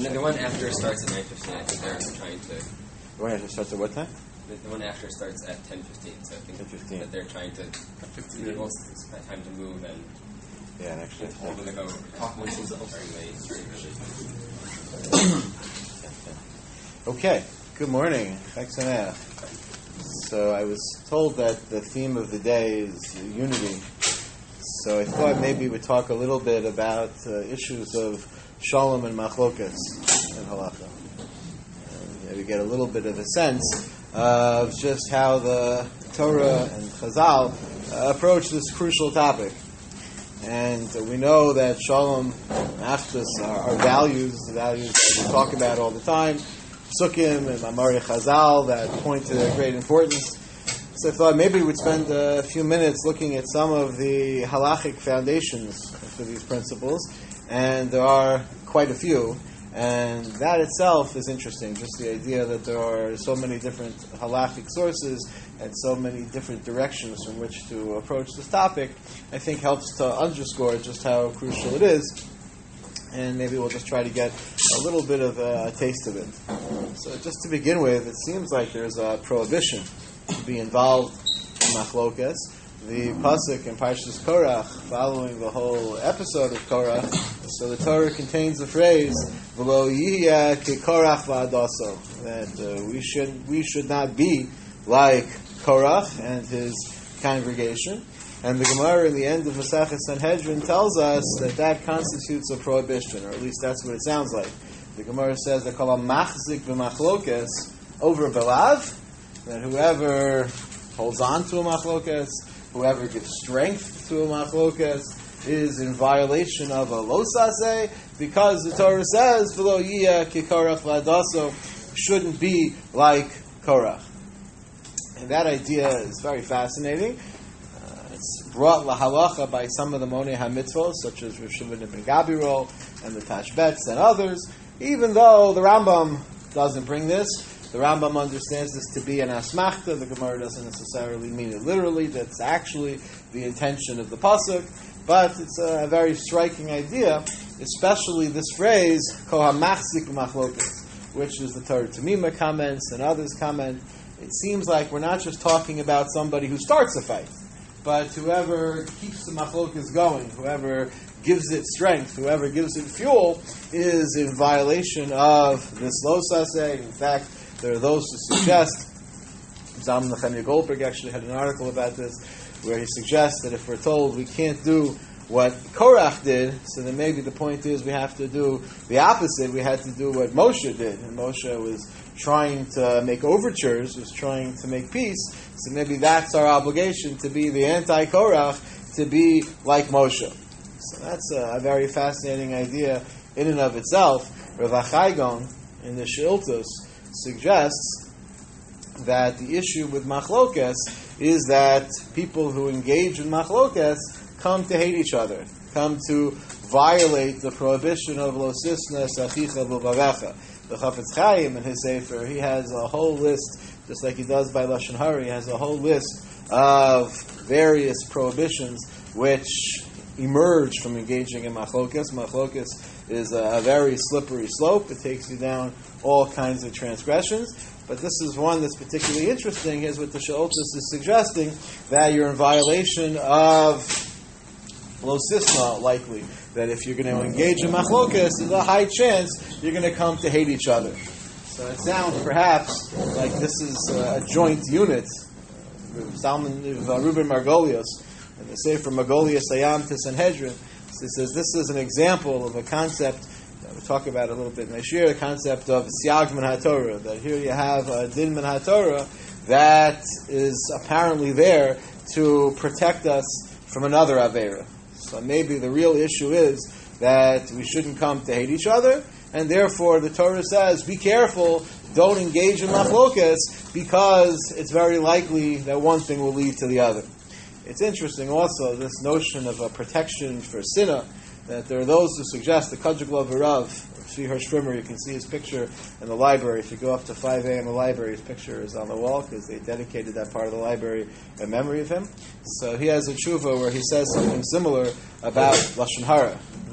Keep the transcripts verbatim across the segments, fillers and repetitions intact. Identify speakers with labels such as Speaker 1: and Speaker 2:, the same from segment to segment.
Speaker 1: the, the one after starts at nine fifteen. I think they're trying to.
Speaker 2: The one after starts at what time?
Speaker 1: The, the one after starts at ten fifteen. So I think
Speaker 2: ten fifteen.
Speaker 1: that they're trying to give people time to move and.
Speaker 2: Yeah, and actually,
Speaker 1: hold them to go talk with themselves very late.
Speaker 2: Okay. Good morning. So I was told that the theme of the day is unity. So I thought maybe we'd talk a little bit about uh, issues of shalom and machlokas in halacha. And maybe get a little bit of a sense of just how the Torah and Chazal uh, approach this crucial topic. And uh, we know that shalom and achdus are, are values, values that we talk about all the time. Sukkim and Mamari Chazal that point to their great importance. So I thought maybe we'd spend a few minutes looking at some of the halachic foundations for these principles, and there are quite a few, and that itself is interesting, just the idea that there are so many different halachic sources and so many different directions from which to approach this topic, I think helps to underscore just how crucial it is. And maybe we'll just try to get a little bit of a, a taste of it. So just to begin with, it seems like there's a prohibition to be involved in machlokas. The pasuk in Parshas Korach, following the whole episode of Korach, so the Torah contains the phrase "V'lo yihya ki Korach v'adaso," that uh, we should we should not be like Korach and his congregation. And the Gemara in the end of Masechah Sanhedrin tells us that that constitutes a prohibition, or at least that's what it sounds like. The Gemara says that kol machzik b'machlokas over belav, that whoever holds on to a machlokas, whoever gives strength to a machlokas, is in violation of a losaseh, because the Torah says v'lo yiyah ki Korach v'adaso, shouldn't be like Korach. And that idea is very fascinating. It's brought lahalacha by some of the Monei HaMitzvot, such as Rav Shimon ibn Gabirol and the Tashbetz and others, even though the Rambam doesn't bring this. The Rambam understands this to be an asmachta. The Gemara doesn't necessarily mean it literally. That's actually the intention of the pasuk. But it's a very striking idea, especially this phrase, kohamachzik machlokas, which is the Torah Tamima comments and others comment. It seems like we're not just talking about somebody who starts a fight, but whoever keeps the machlokas going, whoever gives it strength, whoever gives it fuel, is in violation of this losaseh. In fact, there are those who suggest, Zalman Nechemia Goldberg actually had an article about this, where he suggests that if we're told we can't do what Korach did, so then maybe the point is we have to do the opposite. We had to do what Moshe did. And Moshe was trying to make overtures, was trying to make peace. So maybe that's our obligation, to be the anti-Korach, to be like Moshe. So that's a, a very fascinating idea in and of itself. Rav Achai Gon in the Sheiltos suggests that the issue with machlokas is that people who engage in machlokas come to hate each other, come to violate the prohibition of lo sisna sachicha v'vavecha. The Chafetz Chaim in his Sefer, he has a whole list, just like he does by Lashon Hara, he has a whole list of various prohibitions which emerge from engaging in machlokas. Machlokas is a, a very slippery slope. It takes you down all kinds of transgressions. But this is one that's particularly interesting, is what the Sheiltos is suggesting, that you're in violation of lo sisna, likely. That if you're going to engage in machlokas, there's a high chance you're going to come to hate each other. So it sounds perhaps like this is a joint unit. Salman Ruben Margolios, and they say from Margolios Ayam to Sanhedrin, so it says this is an example of a concept that we talk about a little bit in Ashir, the concept of Siyag min HaTorah, that here you have a Din min HaTorah that is apparently there to protect us from another Aveira. So maybe the real issue is that we shouldn't come to hate each other, and therefore the Torah says, be careful, don't engage in machlokas, because it's very likely that one thing will lead to the other. It's interesting also, this notion of a protection for sinah, that there are those who suggest the Kajigla of Rav, Tzvi Hirsch-Trimmer, you can see his picture in the library. If you go up to five a in the library, his picture is on the wall because they dedicated that part of the library in memory of him. So he has a tshuva where he says something similar about Lashon Hara,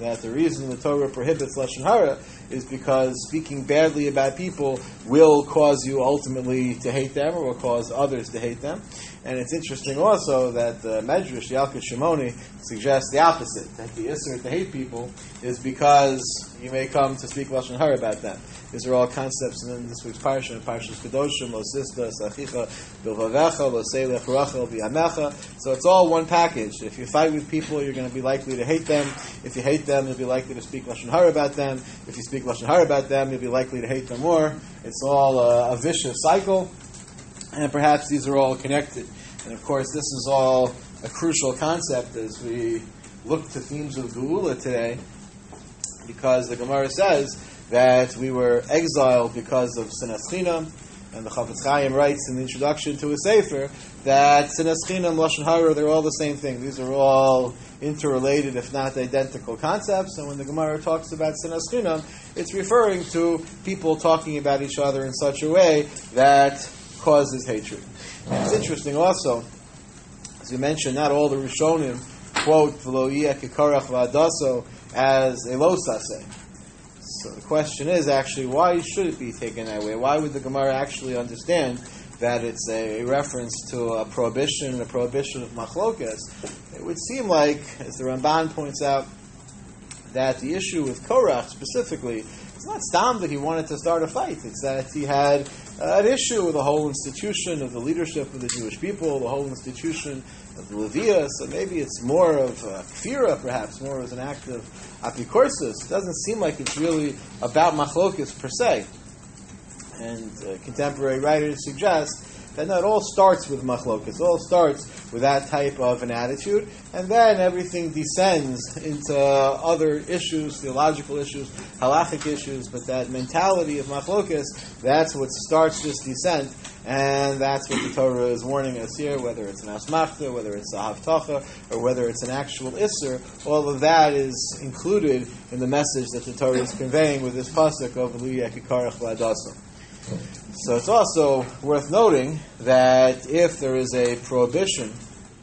Speaker 2: that the reason the Torah prohibits Lashon Hara is because speaking badly about people will cause you ultimately to hate them, or will cause others to hate them. And it's interesting also that the Medrash, the Yalkut Shimoni, suggests the opposite, that the Isser to hate people is because you may come to speak Lashon Hara about them. These are all concepts in this week's Parsha, in Parshas Kedoshim, Lo Sista, Sachicha, Bilvavecha, Lo Seilech, Rachel, Bi'amecha. So it's all one package. If you fight with people, you're going to be likely to hate them. If you hate them, you'll be likely to speak Lashon Hara about them. If you speak Lashon Hara about them, you'll be likely to hate them more. It's all a, a vicious cycle, and perhaps these are all connected. And of course, this is all a crucial concept as we look to themes of Geula today, because the Gemara says that we were exiled because of Sinas Chinam, and the Chafetz Chaim writes in the introduction to his Sefer that Sinas Chinam, Lashon Hara, they're all the same thing. These are all interrelated, if not identical concepts, and when the Gemara talks about Sinas Chinam, it's referring to people talking about each other in such a way that causes hatred. And it's interesting also, as we mentioned, not all the Rishonim quote V'lo yeh kekarach v'adaso as a lo saseh. So the question is actually, why should it be taken that way? Why would the Gemara actually understand that it's a reference to a prohibition, a prohibition of machlokes? It would seem like, as the Ramban points out, that the issue with Korach specifically, it's not stam that he wanted to start a fight. It's that he had uh, an issue with the whole institution of the leadership of the Jewish people, the whole institution of the Leviah. So maybe it's more of uh, kfira, perhaps, more as an act of apikorsis. It doesn't seem like it's really about machlokes per se. And uh, contemporary writers suggest that no, it all starts with machlokes. It all starts with that type of an attitude, and then everything descends into other issues, theological issues, halachic issues, but that mentality of machlokes, that's what starts this descent, and that's what the Torah is warning us here, whether it's an asmachta, whether it's a havtacha, or whether it's an actual isser. All of that is included in the message that the Torah is conveying with this pasuk of V'lo yeh kekarach v'adaso. So it's also worth noting that if there is a prohibition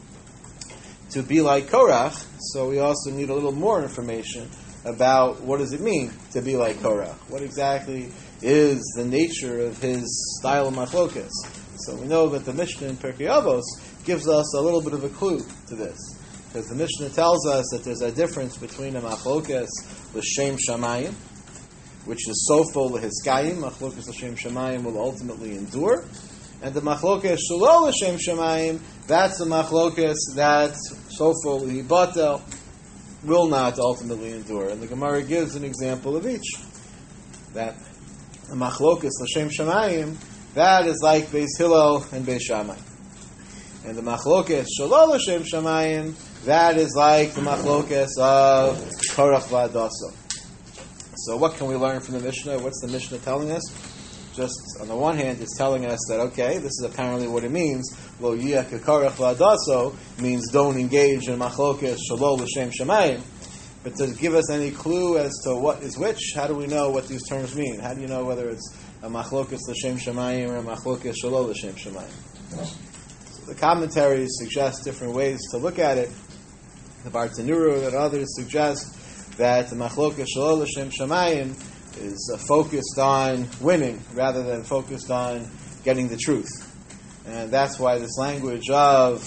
Speaker 2: to be like Korach, so we also need a little more information about what does it mean to be like Korach. What exactly is the nature of his style of machlokes? So we know that the Mishnah in Pirkei Avos gives us a little bit of a clue to this, because the Mishnah tells us that there's a difference between a machlokes l'shem shamayim, which is sofo lehiskayim, machlokes l'shem shamayim will ultimately endure, and the machlokes shelo l'shem shamayim, that's the machlokes that sofo lehibatel will not ultimately endure. And the Gemara gives an example of each. That the machlokes l'shem shamayim, that is like Beis Hillel and Beis Shammai. And the machlokes shelo l'shem shamayim, that is like the machlokes of Korach v'adaso. So what can we learn from the Mishnah? What's the Mishnah telling us? Just on the one hand, it's telling us that, okay, this is apparently what it means. Lo yeh kekarach v'adaso means don't engage in machlokes shelo l'shem shamayim. But to give us any clue as to what is which, how do we know what these terms mean? How do you know whether it's a machlokes l'shem shamayim or a machlokes shelo l'shem shamayim? So the commentaries suggest different ways to look at it. The Bartanura and others suggest that the machlokes shelo l'shem shamayim is uh, focused on winning rather than focused on getting the truth. And that's why this language of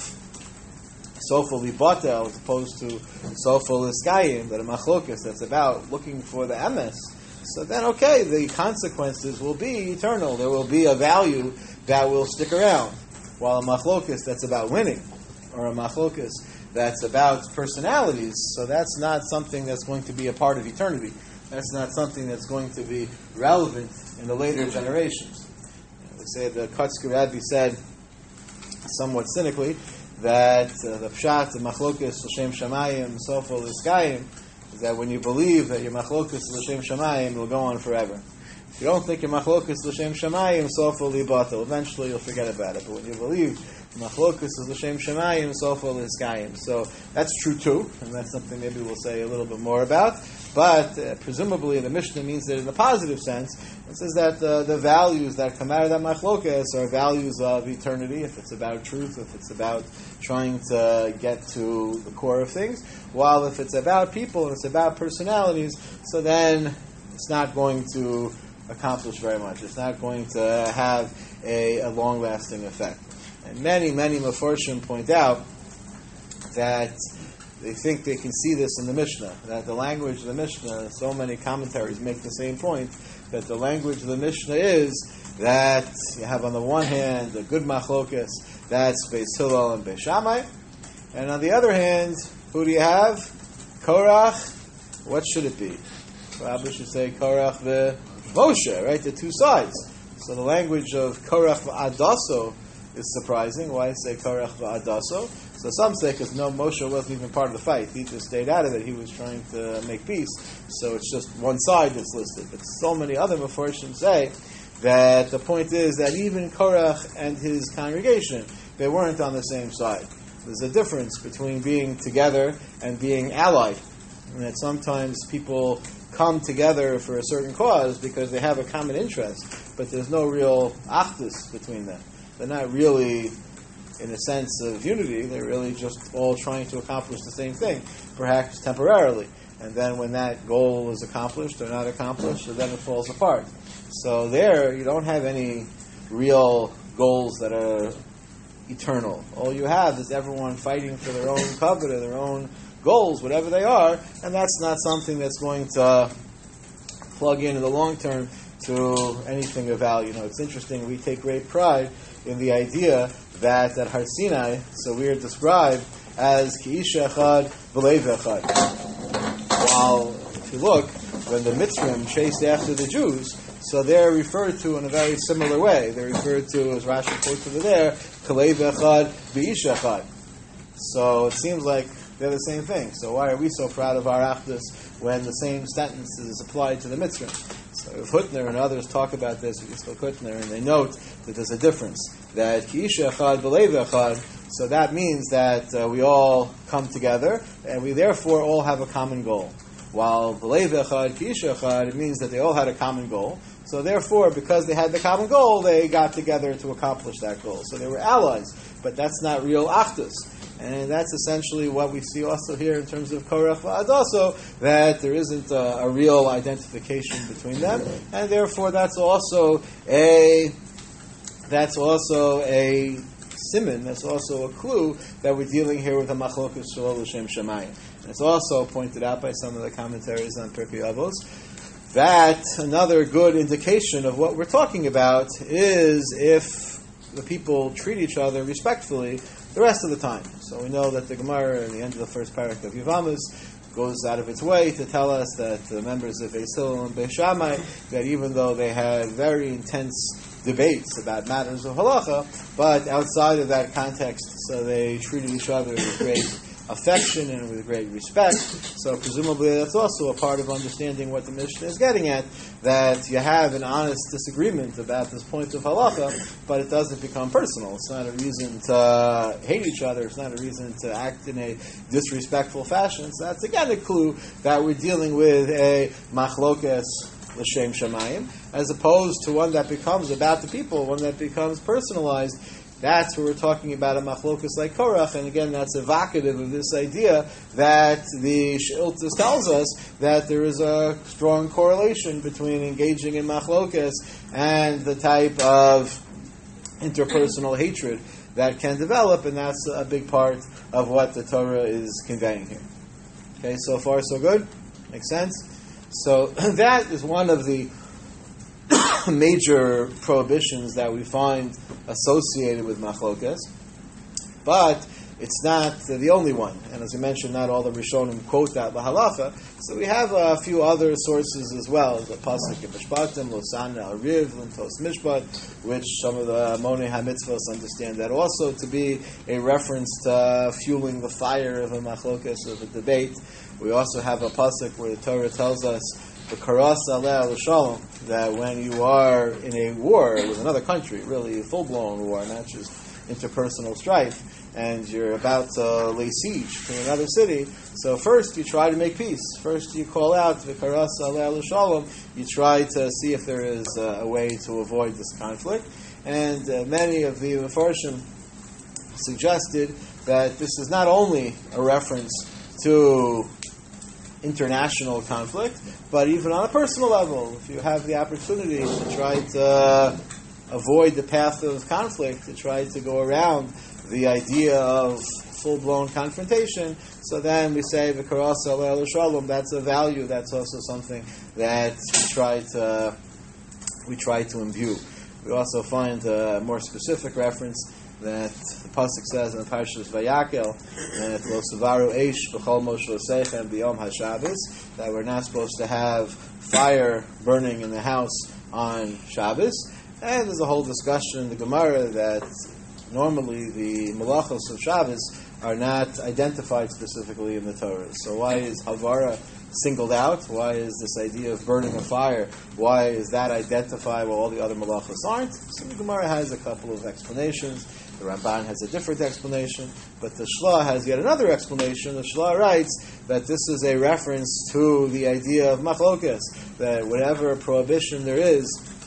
Speaker 2: sofo libatel as opposed to sofo liskayim, that a machlokes that's about looking for the emes, so then okay, the consequences will be eternal. There will be a value that will stick around. While a machlokes that's about winning, or a machlokes that's about personalities, so that's not something that's going to be a part of eternity. That's not something that's going to be relevant in the later generations. We say the Kotzker Rebbe said, somewhat cynically, that uh, the pshat, the machlokes l'shem shamayim, sofo liskayim, is that when you believe that your machlokes l'shem shamayim will go on forever. If you don't think your machlokes l'shem shamayim, sofo libatel, eventually you'll forget about it. But when you believe Machlokus is l'shem shemayim, sofa l'hiskayim. So that's true too, and that's something maybe we'll say a little bit more about. But uh, presumably the Mishnah means that in a positive sense. It says that uh, the values that come out of that machlokas are values of eternity, if it's about truth, if it's about trying to get to the core of things. While if it's about people and it's about personalities, so then it's not going to accomplish very much. It's not going to have a, a long-lasting effect. And many, many Meforshim point out that they think they can see this in the Mishnah, that the language of the Mishnah, so many commentaries make the same point, that the language of the Mishnah is that you have on the one hand a good machlokas, that's Beis Hillel and Beis Shammai, and on the other hand, who do you have? Korach, what should it be? Rabbi should say Korach v'Moshe, right? The two sides. So the language of Korach v'Adaso is surprising. Why say Korach v'Adaso? So some say because no, Moshe wasn't even part of the fight. He just stayed out of it. He was trying to make peace. So it's just one side that's listed. But so many other Meforshim say that the point is that even Korach and his congregation, they weren't on the same side. There's a difference between being together and being allied. And that sometimes people come together for a certain cause because they have a common interest, but there's no real achdus between them. They're not really in a sense of unity. They're really just all trying to accomplish the same thing, perhaps temporarily. And then when that goal is accomplished or not accomplished, so then it falls apart. So there, you don't have any real goals that are eternal. All you have is everyone fighting for their own covet or their own goals, whatever they are, and that's not something that's going to plug in in the long term to anything of value. You know, it's interesting, we take great pride in the idea that at Har Sinai, so we are described as Ki'ish Echad V'Lev Echad. While, if you look, when the Mitzrim chased after the Jews, so they're referred to in a very similar way. They're referred to, as Rashi quotes over there, Kalev Echad V'ish Echad. So it seems like they're the same thing. So why are we so proud of our Achdus when the same sentence is applied to the Mitzrim? So if Hutner and others talk about this, we can still Hutner, and they note that there's a difference. That Ki'ish Echad V'Lev Echad, so that means that uh, we all come together, and we therefore all have a common goal. While V'Lev Echad, Ki'ish Echad, it means that they all had a common goal. So therefore, because they had the common goal, they got together to accomplish that goal. So they were allies, but that's not real Achdus. And that's essentially what we see also here in terms of Korach v'Adaso, that there isn't a, a real identification between them, and therefore that's also a that's also a siman, that's also a clue that we're dealing here with a machlokus shalol l'shem shemayim. And it's also pointed out by some of the commentaries on Pirkei Avos that another good indication of what we're talking about is if the people treat each other respectfully the rest of the time. So we know that the Gemara, in the end of the first parak of Yevamos, goes out of its way to tell us that the members of Beis Hillel and Beis Shammai, that even though they had very intense debates about matters of halacha, but outside of that context, so they treated each other with great affection and with great respect. So presumably that's also a part of understanding what the Mishnah is getting at, that you have an honest disagreement about this point of halacha, but it doesn't become personal. It's not a reason to hate each other. It's not a reason to act in a disrespectful fashion. So that's again a clue that we're dealing with a machlokes l'shem shamayim, as opposed to one that becomes about the people, one that becomes personalized. That's what we're talking about, a machlokus like Korach, and again, that's evocative of this idea that the Sheiltos tells us that there is a strong correlation between engaging in machlokus and the type of interpersonal hatred that can develop, and that's a big part of what the Torah is conveying here. Okay, so far so good? Makes sense? So that is one of the major prohibitions that we find associated with machlokas, but it's not the only one. And as we mentioned, not all the Rishonim quote that lahalacha. So we have a few other sources as well. The pasuk in Mishpatim, Losana Ariv, Lintos Mishpat, which some of the Monei HaMitzvos understand that also to be a reference to fueling the fire of a machlokas, of a debate. We also have a pasuk where the Torah tells us the karas aleh l'shalom, that when you are in a war with another country, really a full-blown war, not just interpersonal strife, and you're about to lay siege to another city. So first you try to make peace. First you call out, V'karasa aleh l'shalom. You try to see if there is uh, a way to avoid this conflict. And uh, many of the Mefarshim suggested that this is not only a reference to international conflict, but even on a personal level. If you have the opportunity to try to uh, avoid the path of conflict, to try to go around the idea of full-blown confrontation, so then we say, V'karasa aleh l'shalom, that's a value, that's also something that we try to, we try to imbue. We also find a more specific reference that the pasuk says in the Parshas Vayakel that Lo Savaru Eish B'chol Moshe B'yom HaShabbos, that we're not supposed to have fire burning in the house on Shabbos. And there's a whole discussion in the Gemara that normally the malachos of Shabbos are not identified specifically in the Torah. So why is Havara singled out? Why is this idea of burning a fire, why is that identified while all the other malachos aren't? So the Gemara has a couple of explanations. The Ramban has a different explanation, but the Shla has yet another explanation. The Shla writes that this is a reference to the idea of machlokas, that whatever prohibition there is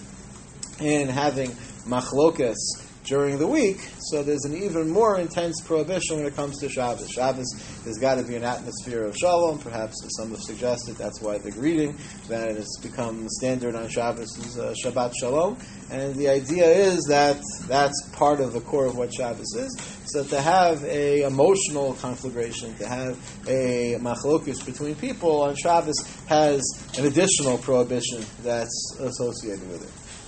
Speaker 2: in having machlokas during the week, so there's an even more intense prohibition when it comes to Shabbos. Shabbos, there's got to be an atmosphere of shalom. Perhaps, as some have suggested, that's why the greeting that has become standard on Shabbos is uh, Shabbat Shalom. And the idea is that that's part of the core of what Shabbos is. So to have a emotional conflagration, to have a machlokus between people on Shabbos has an additional prohibition that's associated with it.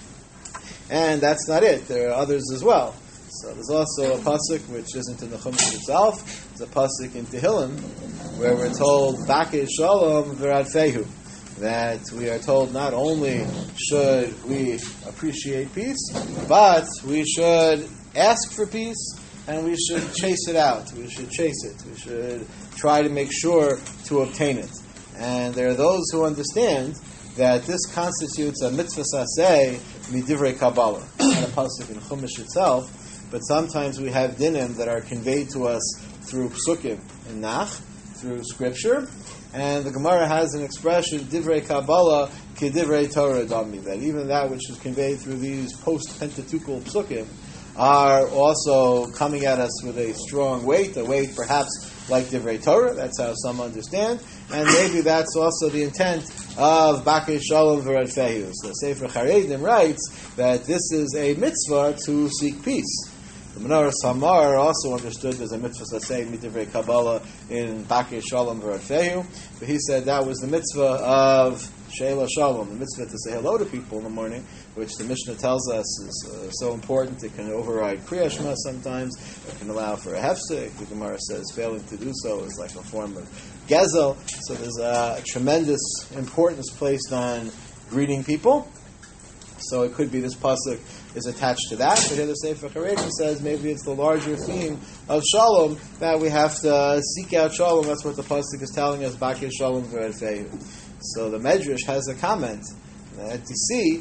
Speaker 2: And that's not it. There are others as well. So there's also a pasuk which isn't in the Chumash itself. There's a pasuk in Tehillim where we're told Bakei Shalom V'Radfehu, that we are told not only should we appreciate peace, but we should ask for peace and we should chase it out. We should chase it. We should try to make sure to obtain it. And there are those who understand that this constitutes a mitzvah saseh midivrei Kabbalah, not a pasuk in Chumash itself, but sometimes we have dinim that are conveyed to us through psukim in Nach, through scripture, and the Gemara has an expression, divrei Kabbalah ki divrei Torah dami, that even that which is conveyed through these post-Pentateuchal psukim are also coming at us with a strong weight, a weight perhaps like Divrei Torah, that's how some understand, and maybe that's also the intent of Bakei Shalom V'Radfehu. So Sefer Charedim writes that this is a mitzvah to seek peace. The Menorah Samar also understood there's a mitzvah to say Midivrei Kabbalah in Bakei Shalom V'Radfehu, but he said that was the mitzvah of Sheila Shalom, the mitzvah to say hello to people in the morning, which the Mishnah tells us is uh, so important. It can override Kriya Shema sometimes. It can allow for a hefsek. The Gemara says failing to do so is like a form of gezel. So there's a tremendous importance placed on greeting people. So it could be this pasuk is attached to that. But here the Sefer Charedim says maybe it's the larger theme of Shalom, that we have to seek out Shalom. That's what the pasuk is telling us, Bakei Shalom V'Radfehu. So the Medrash has a comment that you see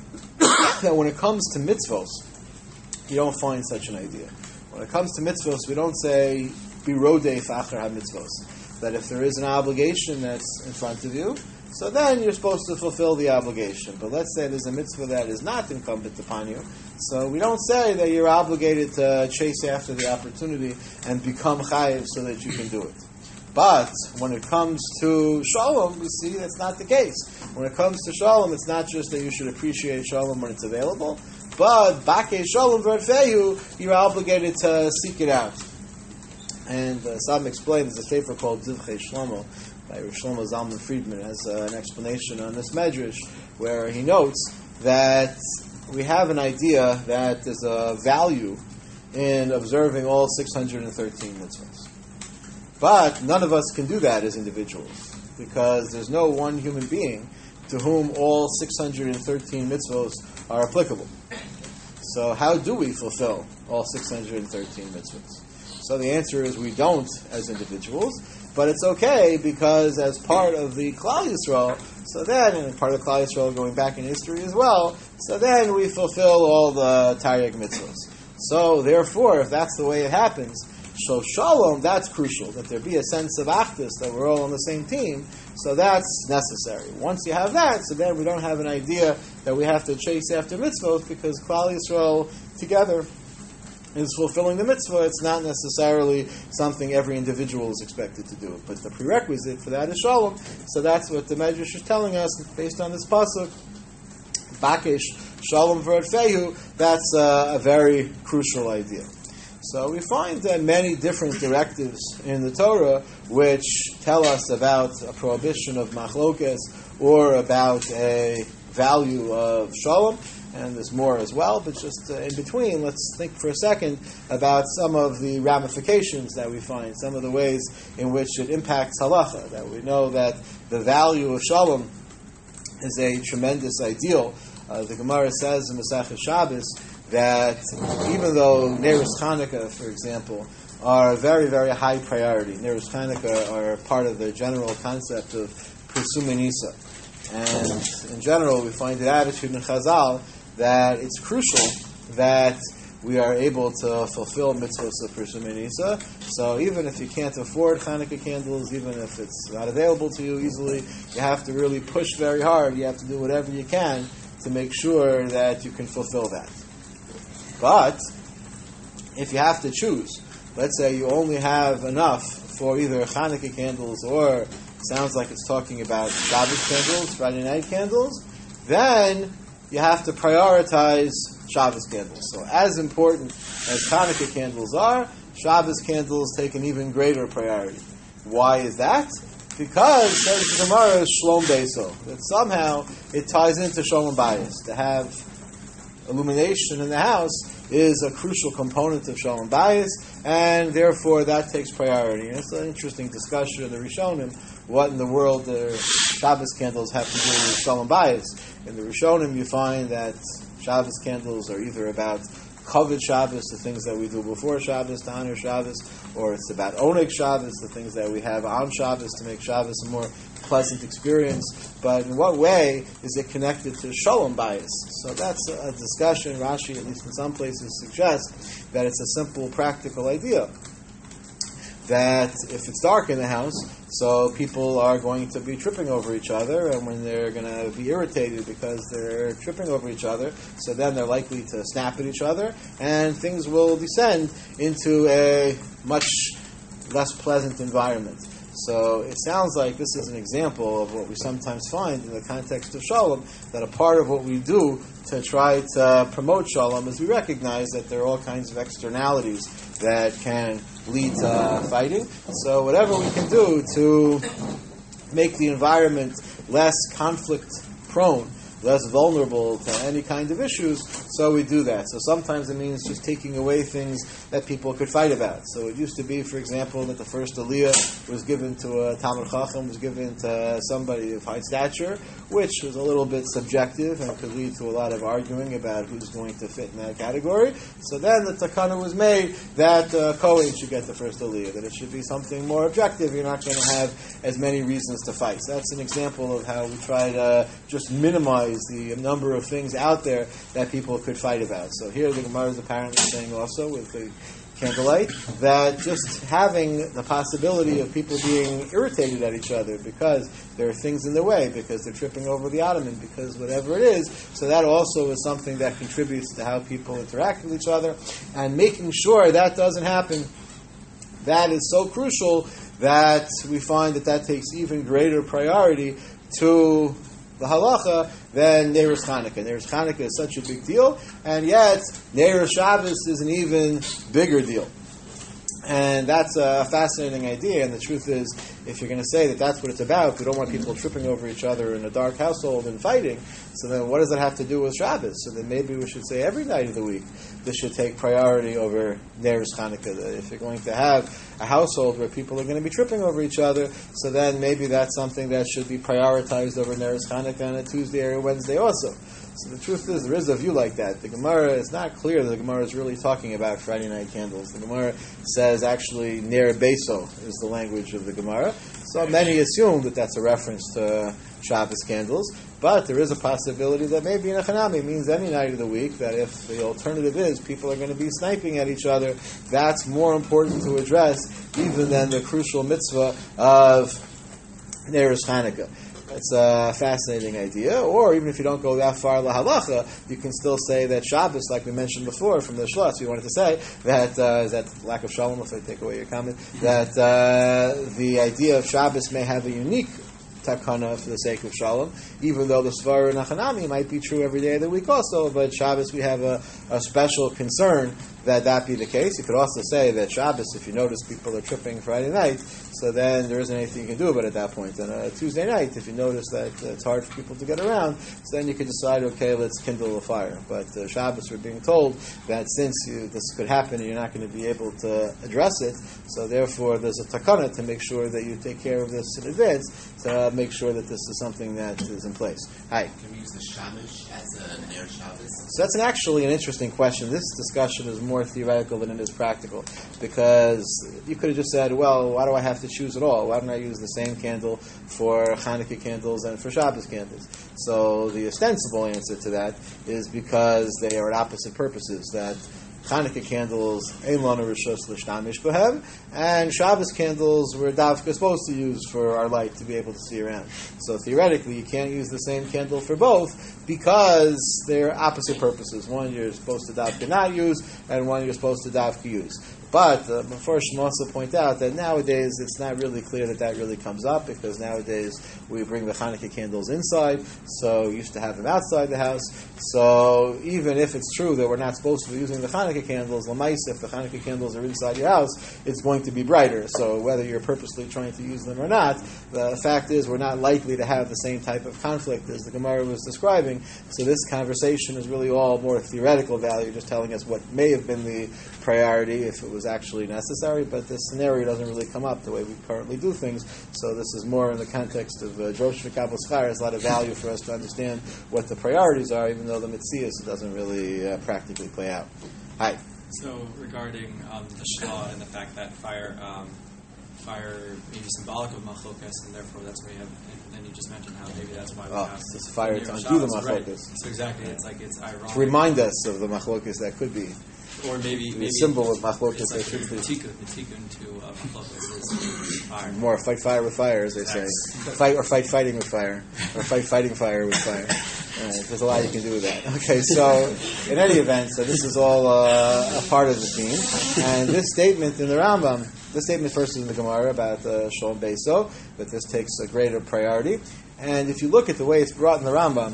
Speaker 2: that when it comes to mitzvos, you don't find such an idea. When it comes to mitzvos, we don't say birodei fachar ha-mitzvos, that if there is an obligation that's in front of you, so then you're supposed to fulfill the obligation. But let's say there's a mitzvah that is not incumbent upon you, so we don't say that you're obligated to chase after the opportunity and become chayiv so that you can do it. But when it comes to Shalom, we see that's not the case. When it comes to Shalom, it's not just that you should appreciate Shalom when it's available, but Bakei Shalom V'Radfehu, you're obligated to seek it out. And uh, some explain, there's a sefer called Zivchei Shlomo by Rav Shlomo Zalman Friedman, has uh, an explanation on this medrash where he notes that we have an idea that there's a value in observing all six hundred thirteen mitzvahs. But none of us can do that as individuals, because there's no one human being to whom all six hundred thirteen mitzvahs are applicable. So how do we fulfill all six hundred thirteen mitzvahs? So the answer is we don't as individuals, but it's okay because as part of the Klal Yisrael, so then, and part of the Klal Yisrael going back in history as well, so then we fulfill all the Taryag mitzvahs. So therefore, if that's the way it happens, so shalom, that's crucial, that there be a sense of achdus, that we're all on the same team. So that's necessary. Once you have that, so then we don't have an idea that we have to chase after mitzvot, because Klal Yisrael together is fulfilling the mitzvah. It's not necessarily something every individual is expected to do. But the prerequisite for that is shalom. So that's what the Medrash is telling us, based on this pasuk. Bakesh, shalom v'rodfehu, that's uh, a very crucial idea. So we find uh, many different directives in the Torah which tell us about a prohibition of machlokes or about a value of shalom, and there's more as well, but just uh, in between, let's think for a second about some of the ramifications that we find, some of the ways in which it impacts halacha, that we know that the value of shalom is a tremendous ideal. Uh, the Gemara says in Masechah Shabbos that even though Neiros Chanukah, for example, are a very, very high priority, Neiros Chanukah are part of the general concept of Persumei Nisa. And in general, we find the attitude in Chazal that it's crucial that we are able to fulfill mitzvahs of Persumei Nisa. So even if you can't afford Chanukah candles, even if it's not available to you easily, you have to really push very hard. You have to do whatever you can to make sure that you can fulfill that. But if you have to choose, let's say you only have enough for either Chanukah candles or sounds like it's talking about Shabbos candles, Friday night candles, then you have to prioritize Shabbos candles. So as important as Chanukah candles are, Shabbos candles take an even greater priority. Why is that? Because, says the Gemara, is Shlom Beiso, that somehow it ties into Shalom Bayis. To have illumination in the house is a crucial component of Shalom Bayis, and therefore that takes priority. And it's an interesting discussion in the Rishonim, what in the world the Shabbos candles have to do with Shalom Bayis. In the Rishonim you find that Shabbos candles are either about Kavod Shabbos, the things that we do before Shabbos to honor Shabbos, or it's about Oneg Shabbos, the things that we have on Shabbos to make Shabbos a more pleasant experience. But in what way is it connected to Shalom Bayis? So that's a discussion. Rashi, at least in some places, suggests that it's a simple, practical idea. That if it's dark in the house, so people are going to be tripping over each other, and when they're going to be irritated because they're tripping over each other, so then they're likely to snap at each other, and things will descend into a much less pleasant environment. So it sounds like this is an example of what we sometimes find in the context of Shalom, that a part of what we do to try to promote Shalom is we recognize that there are all kinds of externalities that can lead to fighting. So whatever we can do to make the environment less conflict prone, less vulnerable to any kind of issues, so we do that. So sometimes it means just taking away things that people could fight about. So it used to be, for example, that the first aliyah was given to a Talmud Chacham, was given to somebody of high stature, which was a little bit subjective and could lead to a lot of arguing about who's going to fit in that category. So then the takana was made that uh, Kohen should get the first aliyah, that it should be something more objective. You're not going to have as many reasons to fight. So that's an example of how we try to just minimize the number of things out there that people could fight about. So here the Gemara is apparently saying also with the candlelight that just having the possibility of people being irritated at each other because there are things in the way, because they're tripping over the ottoman, because whatever it is, so that also is something that contributes to how people interact with each other, and making sure that doesn't happen, that is so crucial that we find that that takes even greater priority to the halacha than Neiros Chanukah. Neiros Chanukah is such a big deal, and yet Neiros Shabbos is an even bigger deal. And that's a fascinating idea, and the truth is, if you're going to say that that's what it's about, we don't want people tripping over each other in a dark household and fighting, so then what does that have to do with Shabbos? So then maybe we should say every night of the week this should take priority over Neiros Chanukah. That if you're going to have a household where people are going to be tripping over each other, so then maybe that's something that should be prioritized over Neiros Chanukah on a Tuesday or a Wednesday also. So the truth is, there is a view like that. The Gemara is not clear that the Gemara is really talking about Friday night candles. The Gemara says actually Ner Beiso is the language of the Gemara. So many assume that that's a reference to Shabbos candles, but there is a possibility that maybe Nechanami means any night of the week, that if the alternative is people are going to be sniping at each other, that's more important to address even than the crucial mitzvah of Neiros Hanukkah. It's a fascinating idea. Or even if you don't go that far lahalacha, you can still say that Shabbos, like we mentioned before from the Shlosh, you wanted to say that uh, is that lack of shalom. If I take away your comment, that uh, the idea of Shabbos may have a unique takana for the sake of shalom, even though the Svara Nachanami might be true every day of the week also, but Shabbos we have a, a special concern that that be the case. You could also say that Shabbos, if you notice people are tripping Friday night, so then there isn't anything you can do about it at that point. And uh, Tuesday night, if you notice that uh, it's hard for people to get around, so then you can decide, okay, let's kindle a fire. But uh, Shabbos, we're being told that since you, this could happen and you're not going to be able to address it, so therefore there's a takana to make sure that you take care of this in advance, to make sure that this is something that is in place. Hi.
Speaker 3: Can we use the shamash as a Ner Shabbos?
Speaker 2: So that's an actually an interesting question. This discussion is more theoretical than it is practical, because you could have just said, well, why do I have to choose at all? Why don't I use the same candle for Hanukkah candles and for Shabbos candles? So the ostensible answer to that is because they are at opposite purposes, that Hanukkah candles, ein lanu rishus l'shtamish b'hem, and Shabbos candles we're davka supposed to use for our light to be able to see around. So theoretically, you can't use the same candle for both because they're opposite purposes. One you're supposed to davka not use, and one you're supposed to davka use. But uh, first, I also point out that nowadays it's not really clear that that really comes up, because nowadays we bring the Hanukkah candles inside, so we used to have them outside the house. So even if it's true that we're not supposed to be using the Hanukkah candles, l'maisa, if the Hanukkah candles are inside your house, it's going to be brighter. So whether you're purposely trying to use them or not, the fact is we're not likely to have the same type of conflict as the Gemara was describing. So this conversation is really all more theoretical value, just telling us what may have been the priority if it was actually necessary, but this scenario doesn't really come up the way we currently do things. So this is more in the context of Drosh V'Kabel Schar. There's a lot of value for us to understand what the priorities are, even though the Metzias doesn't really uh, practically play out. Hi.
Speaker 4: So regarding um, the Shla and the fact that fire, um, fire may be symbolic of machlokas, and therefore that's why you have. And then you just mentioned how maybe that's why we
Speaker 2: oh,
Speaker 4: have.
Speaker 2: It's fire to undo the machlokas.
Speaker 4: Right. So exactly, it's like it's ironic
Speaker 2: to remind us of the machlokas that could be.
Speaker 4: Or maybe,
Speaker 2: the
Speaker 4: maybe
Speaker 2: symbol of machlokas
Speaker 4: it's like
Speaker 2: that should be.
Speaker 4: The tikkun, the tikkun to uh, machlokas is fire.
Speaker 2: More fight fire with fire, as they say. Fight or fight fighting with fire, or fight fighting fire with fire. Right, there's a lot you can do with that. Okay, so in any event, so this is all uh, a part of the theme, and this statement in the Rambam, this statement first is in the Gemara about uh, Shalom Beiso, that this takes a greater priority, and if you look at the way it's brought in the Rambam,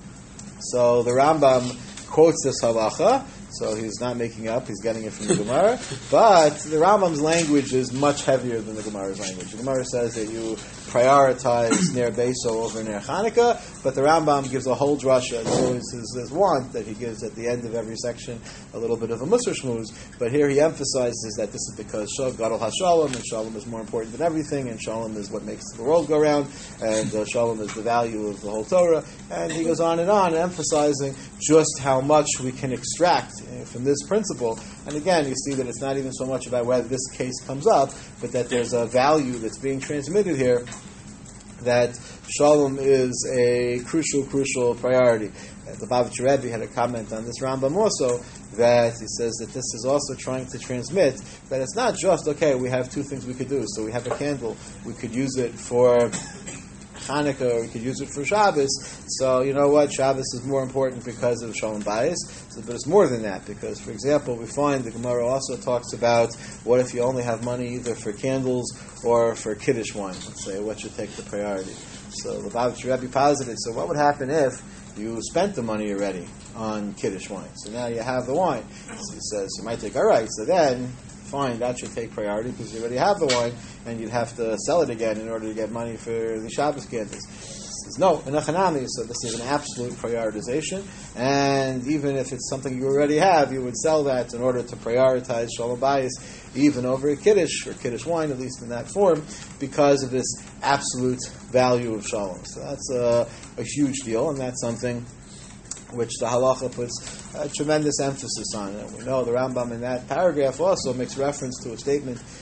Speaker 2: so the Rambam quotes this halacha. So he's not making up, he's getting it from the Gemara. But the Rambam's language is much heavier than the Gemara's language. The Gemara says that you prioritize Ner Beiso over Ner Chanukah, but the Rambam gives a whole drasha. It's always his, his want that he gives at the end of every section a little bit of a Musar Shmuz. But here he emphasizes that this is because Shav Gadol HaShalom, and Shalom is more important than everything, and Shalom is what makes the world go round, and uh, Shalom is the value of the whole Torah. And he goes on and on, emphasizing just how much we can extract from this principle. And again, you see that it's not even so much about whether this case comes up, but that there's a value that's being transmitted here, that Shalom is a crucial, crucial priority. The Bavitcher Rebbe had a comment on this Rambam also, that he says that this is also trying to transmit that it's not just, okay, we have two things we could do. So we have a candle, we could use it for Hanukkah, or we could use it for Shabbos. So, you know what? Shabbos is more important because of Shalom Bayis. So, but it's more than that, because, for example, we find the Gemara also talks about what if you only have money either for candles or for Kiddush wine. Let's say, what should take the priority? So, the Bavitcher Rebbe posited, so what would happen if you spent the money already on Kiddush wine? So now you have the wine. So he says, you might think, all right, so then fine, that should take priority because you already have the wine, and you'd have to sell it again in order to get money for the Shabbos candles. Says, no, enochanami, so this is an absolute prioritization, and even if it's something you already have, you would sell that in order to prioritize Shalom Bayis, even over a Kiddush, or Kiddush wine, at least in that form, because of this absolute value of Shalom. So that's a, a huge deal, and that's something which the halacha puts a tremendous emphasis on. And we know the Rambam in that paragraph also makes reference to a statement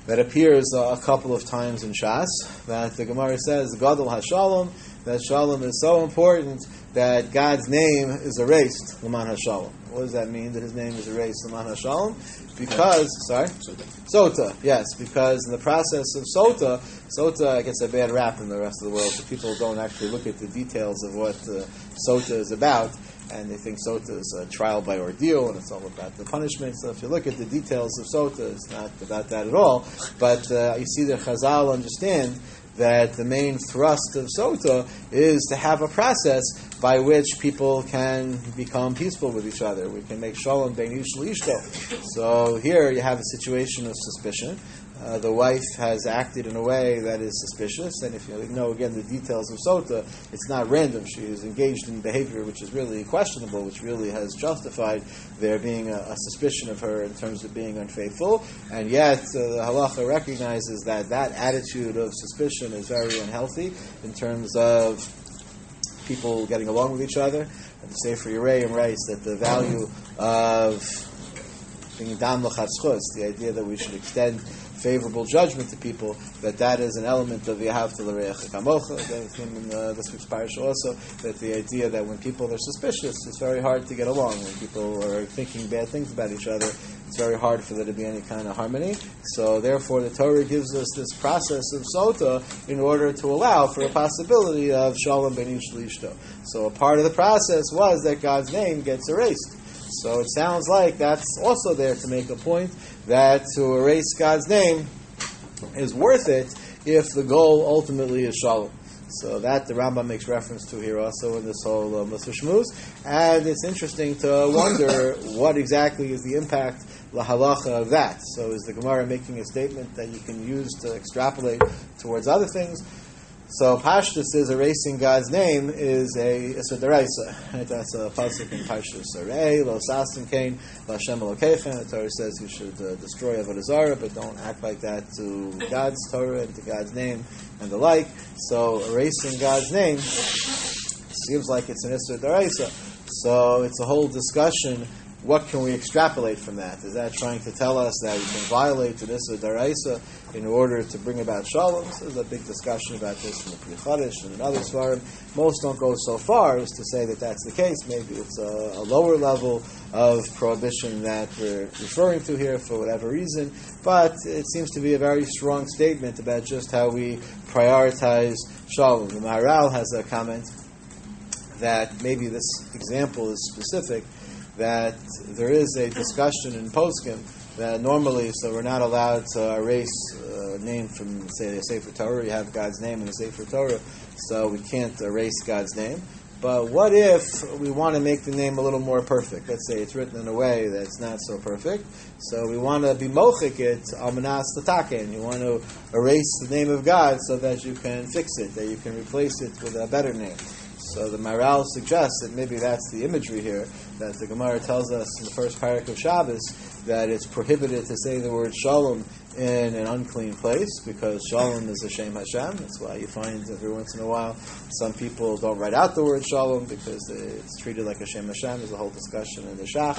Speaker 2: that appears uh, a couple of times in Shas, that the Gemara says, Gadol HaShalom, that Shalom is so important that God's name is erased, L'man HaShalom. What does that mean, that his name is erased, L'man HaShalom? Because, sorry?
Speaker 3: Sota.
Speaker 2: Sota, yes, because in the process of Sota, Sota gets a bad rap in the rest of the world, so people don't actually look at the details of what uh, Sota is about, and they think Sota is a trial by ordeal, and it's all about the punishment. So if you look at the details of Sota, it's not about that at all. But uh, you see that Chazal understand that the main thrust of Sota is to have a process by which people can become peaceful with each other. We can make Shalom bein ish l'ishto. So here you have a situation of suspicion. Uh, the wife has acted in a way that is suspicious, and if you know again the details of Sota, it's not random. She is engaged in behavior which is really questionable, which really has justified there being a, a suspicion of her in terms of being unfaithful, and yet uh, the halacha recognizes that that attitude of suspicion is very unhealthy in terms of people getting along with each other. And the Sefer Yereim writes that the value of being dam l'chatzchus, the idea that we should extend favorable judgment to people, that that is an element of Yahavta l'reich kamocha. That came in uh, this week's parasha also, that the idea that when people are suspicious, it's very hard to get along. When people are thinking bad things about each other, it's very hard for there to be any kind of harmony. So therefore the Torah gives us this process of Sota in order to allow for a possibility of Shalom bein ish l'ishto. So a part of the process was that God's name gets erased. So it sounds like that's also there to make a point that to erase God's name is worth it if the goal ultimately is Shalom. So that the Rambam makes reference to here also in this whole uh, Musar Shmuz. And it's interesting to wonder what exactly is the impact, la halacha, of that. So is the Gemara making a statement that you can use to extrapolate towards other things? So Pashtus is erasing God's name is a Issa Deraisa. Right? That's a pasuk in Pashtus. Arei, lo sasim kain, lo Hashem Elokeichem. The Torah says you should uh, destroy Avodah Zarah, but don't act like that to God's Torah and to God's name and the like. So erasing God's name seems like it's an Issa Deraisa. So it's a whole discussion. What can we extrapolate from that? Is that trying to tell us that we can violate the Issa Daraisa in order to bring about Shalom? So there's a big discussion about this in the Pri Chadash and in other Svarim. Most don't go so far as to say that that's the case. Maybe it's a, a lower level of prohibition that we're referring to here for whatever reason. But it seems to be a very strong statement about just how we prioritize Shalom. The Maharal has a comment that maybe this example is specific, that there is a discussion in Poskim that normally, so we're not allowed to erase a name from, say, a Sefer Torah. You have God's name in the Sefer Torah, so we can't erase God's name. But what if we want to make the name a little more perfect? Let's say it's written in a way that's not so perfect. So we want to be mochik it, almanas l'taken. You want to erase the name of God so that you can fix it, that you can replace it with a better name. So the Maharal suggests that maybe that's the imagery here, that the Gemara tells us in the first parak of Shabbos that it's prohibited to say the word Shalom in an unclean place, because Shalom is a Shem Hashem. That's why you find every once in a while some people don't write out the word Shalom because it's treated like a Shem Hashem. There's a whole discussion in the Shach.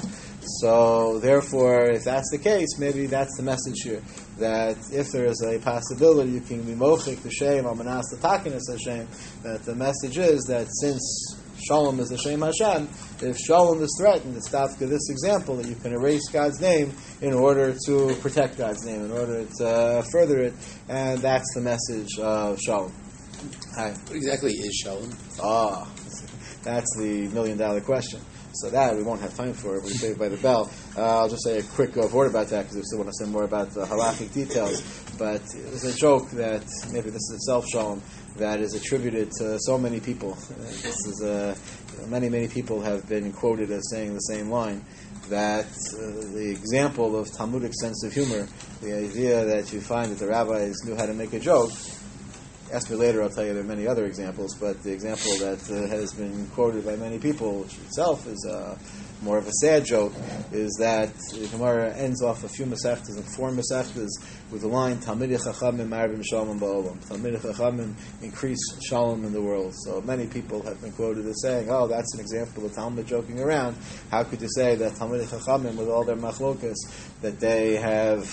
Speaker 2: So therefore, if that's the case, maybe that's the message here, that if there is a possibility you can be mochik the Shem, almanas l'taken es Hashem, that the message is that since Shalom is the Shem Hashem, if Shalom is threatened, it's dafka this example that you can erase God's name in order to protect God's name, in order to uh, further it, and that's the message of Shalom. Hi.
Speaker 3: What exactly is Shalom?
Speaker 2: Ah, that's the million dollar question. So that we won't have time for. We saved by the bell. Uh, I'll just say a quick uh, word about that because we still want to say more about the halachic details. But there's a joke that maybe this is itself Shalom that is attributed to so many people. Uh, this is uh, you know, many many people have been quoted as saying the same line. That uh, the example of Talmudic sense of humor, the idea that you find that the rabbis knew how to make a joke. Ask me later, I'll tell you there are many other examples, but the example that uh, has been quoted by many people, which itself is uh, more of a sad joke, is that the Gemara ends off a few Masechtas and four Masechtas with the line, Talmidei Chachamim Marbim Shalom Ba'olam. Talmidei Chachamim increase Shalom in the world. So many people have been quoted as saying, oh, that's an example of Talmud joking around. How could you say that Talmidei Chachamim, with all their machlokas, that they have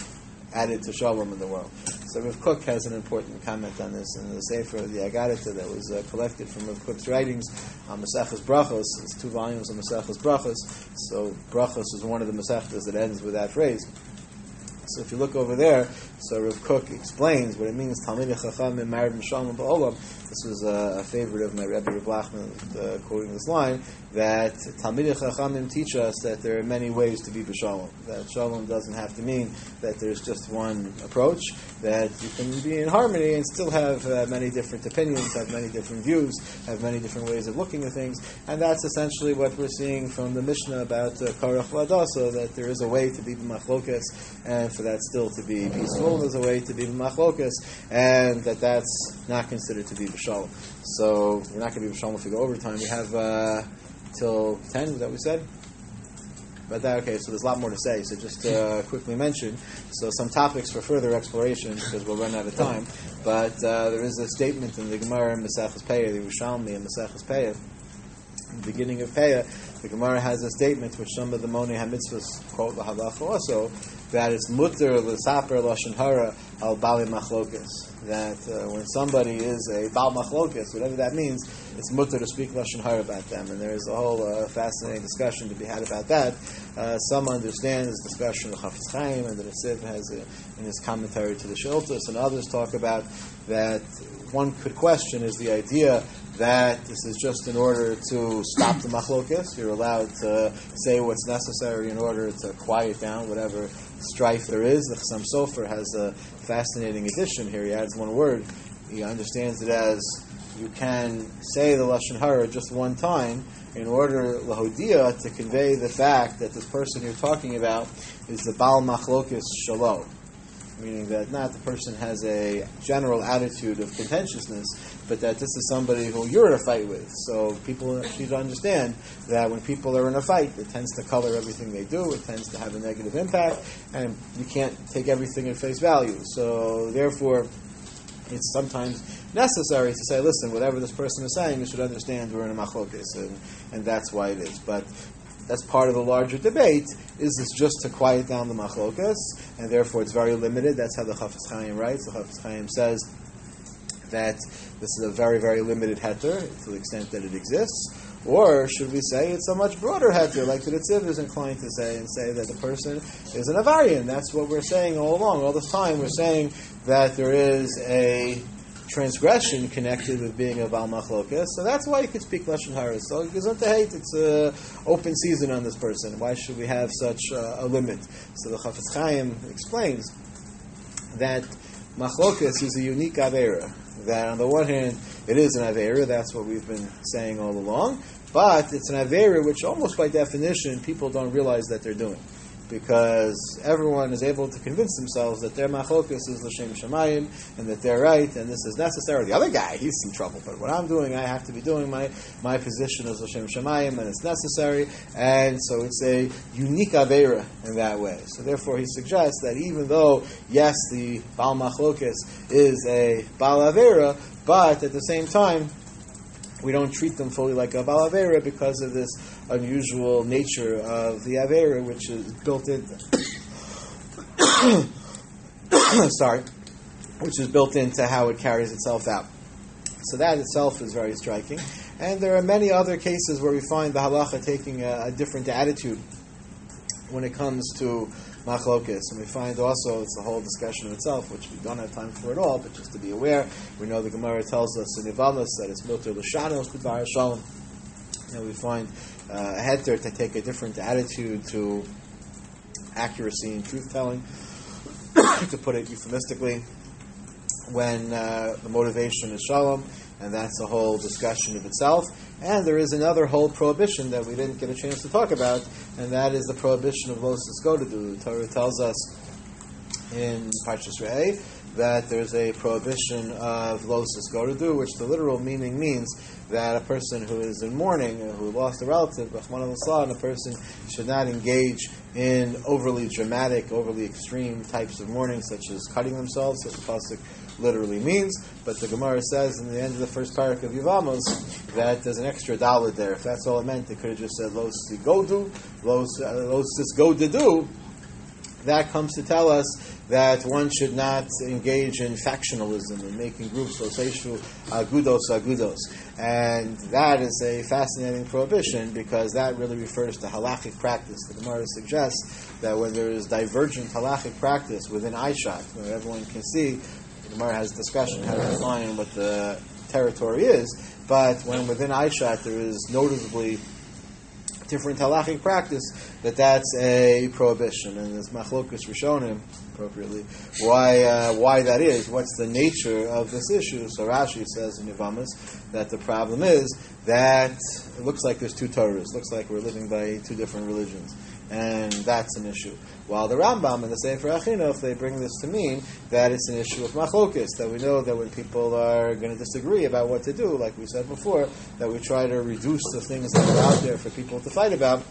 Speaker 2: added to shalom in the world. So Rav Kook has an important comment on this in the Sefer, the Agarita, that was uh, collected from Rav Kook's writings on Maseches Brachos. It's two volumes of Maseches Brachos. So Brachos is one of the Masechtas that ends with that phrase. So if you look over there, so Rav Kook explains what it means, Talmidei Chachamim married Shalom Ba'olam. This was a, a favorite of my Rebbe Rav Lachman, uh, quoting this line, that Talmidei Chachamim teach us that there are many ways to be b'shalom. That shalom doesn't have to mean that there's just one approach, that you can be in harmony and still have uh, many different opinions, have many different views, have many different ways of looking at things, and that's essentially what we're seeing from the Mishnah about uh, Karach V'Adasa, that there is a way to be b'machlokas, and for that still to be peaceful, there's a way to be b'machlokas, and that that's not considered to be b'shalom. So we're not going to be b'shalom if we go overtime. We have uh, till ten, is that what we said? But that, okay, so there's a lot more to say, so just uh, quickly mention. So some topics for further exploration, because we'll run out of time. But uh, there is a statement in the Gemara in Maseches Peah, the Yerushalmi in Maseches Peah. In the beginning of Peah, the Gemara has a statement which some of the Monei HaMitzvahs quote the halacha also, that it's mutter l'saper lashon hara al bali machlokas. That uh, when somebody is a bal machlokas, whatever that means, it's mutter to speak lashon hara about them. And there is a whole uh, fascinating discussion to be had about that. Uh, some understand this discussion of Chafetz Chaim, and the Nesiv has a, in his commentary to the Shiltos, and others talk about that one could question is the idea that this is just in order to stop the machlokas. You're allowed to say what's necessary in order to quiet down whatever strife there is. The Chassam Sofer has a fascinating addition here. He adds one word. He understands it as you can say the Lashon Hara just one time in order, lahodia, to convey the fact that this person you're talking about is the Baal Machlokas Shalom. Meaning that not the person has a general attitude of contentiousness, but that this is somebody who you're in a fight with. So people need to understand that when people are in a fight, it tends to color everything they do, it tends to have a negative impact, and you can't take everything at face value. So therefore, it's sometimes necessary to say, listen, whatever this person is saying, you should understand we're in a machlokes, and, and that's why it is. But that's part of the larger debate. Is this just to quiet down the machlokas, and therefore it's very limited? That's how the Chafetz Chaim writes. The Chafetz Chaim says that this is a very, very limited heter to the extent that it exists. Or should we say it's a much broader heter, like the Nesiv is inclined to say, and say that the person is an avarian? That's what we're saying all along. All this time we're saying that there is a transgression connected with being a Baal Machlokas, so that's why you could speak Lashon Hara. So Gesundheit hate, it's an open season on this person. Why should we have such uh, a limit? So the Chafetz Chaim explains that Machlokas is a unique Avera. That on the one hand, it is an Avera, that's what we've been saying all along, but it's an Avera which almost by definition people don't realize that they're doing. Because everyone is able to convince themselves that their machlokas is l'shem shamayim, and that they're right, and this is necessary. The other guy, he's in trouble, but what I'm doing, I have to be doing. My my position is l'shem shamayim, and it's necessary, and so it's a unique avera in that way. So therefore, he suggests that even though, yes, the Baal Machlokas is a Baal Avera, but at the same time, we don't treat them fully like a Baal Avera because of this unusual nature of the Avera, which is built into sorry, which is built into how it carries itself out. So that itself is very striking. And there are many other cases where we find the halacha taking a, a different attitude when it comes to machlokas, and we find also it's a whole discussion in itself, which we don't have time for at all. But just to be aware, we know the Gemara tells us in Yevamos that it's muter l'shanos b'dvar shalom, and we find uh, a heter to take a different attitude to accuracy and truth telling, to put it euphemistically, when uh, the motivation is shalom. And that's a whole discussion of itself. And there is another whole prohibition that we didn't get a chance to talk about, and that is the prohibition of los eskodadu. The Torah tells us in Parshas Re'eh that there's a prohibition of los eskodadu, which the literal meaning means that a person who is in mourning, who lost a relative, Rachmana litzlan, a person should not engage in overly dramatic, overly extreme types of mourning, such as cutting themselves, as the pasuk literally means. But the Gemara says in the end of the first parak of Yevamos that there's an extra dollar there. If that's all it meant, it could have just said los sigodu, los los sigodadu, that comes to tell us that one should not engage in factionalism and making groups, loseshu agudos agudos. And that is a fascinating prohibition because that really refers to halachic practice. The Gemara suggests that when there is divergent halachic practice within Aishat, where everyone can see, the Gemara has discussion how to define what the territory is, but when within Aishat there is noticeably different halachic practice, that that's a prohibition. And there's machlokus rishonim, appropriately, why uh, why that is, what's the nature of this issue. So Rashi says in Yevamos that the problem is that it looks like there's two Torahs, looks like we're living by two different religions. And that's an issue. While the Rambam and the Sefer Achinuch, they bring this to mean that it's an issue of machlokus, that we know that when people are going to disagree about what to do, like we said before, that we try to reduce the things that are out there for people to fight about.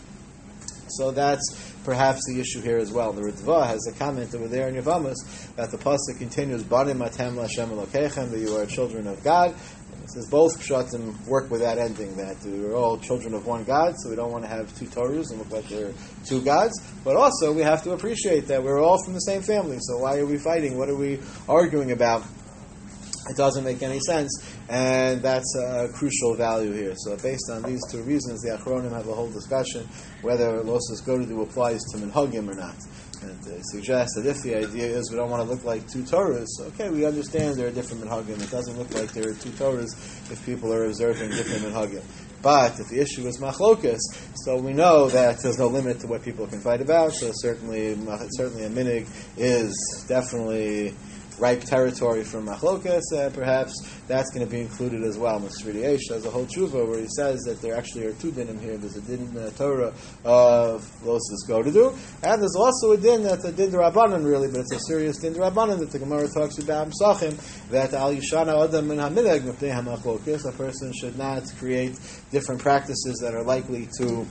Speaker 2: So that's perhaps the issue here as well. The Ritva has a comment over there in Yevamos that the pasuk continues, Banim atem l'Hashem Elokeichem, that you are children of God. It says both pshatim work with that ending, that we're all children of one God, so we don't want to have two Torahs and look like there are two gods. But also we have to appreciate that we're all from the same family, so why are we fighting? What are we arguing about? It doesn't make any sense, and that's a crucial value here. So based on these two reasons, the Achronim have a whole discussion whether Losas Godu applies to Minhagim or not. And they suggest that if the idea is we don't want to look like two Torahs, okay, we understand there are different Minhagim. It doesn't look like there are two Torahs if people are observing different Minhagim. But if the issue is machlokus, so we know that there's no limit to what people can fight about, so certainly, certainly a minig is definitely ripe territory for machlokas, uh, perhaps that's going to be included as well. Masridi Eish has a whole tshuva where he says that there actually are two dinim here. There's a din uh, Torah of Losas Godu, and there's also a din that's a din d'Rabbanan really, but it's a serious din d'Rabbanan that the Gemara talks about in Psachim, that al yishana adam min hamidag mipnei hamachlokas, a person should not create different practices that are likely to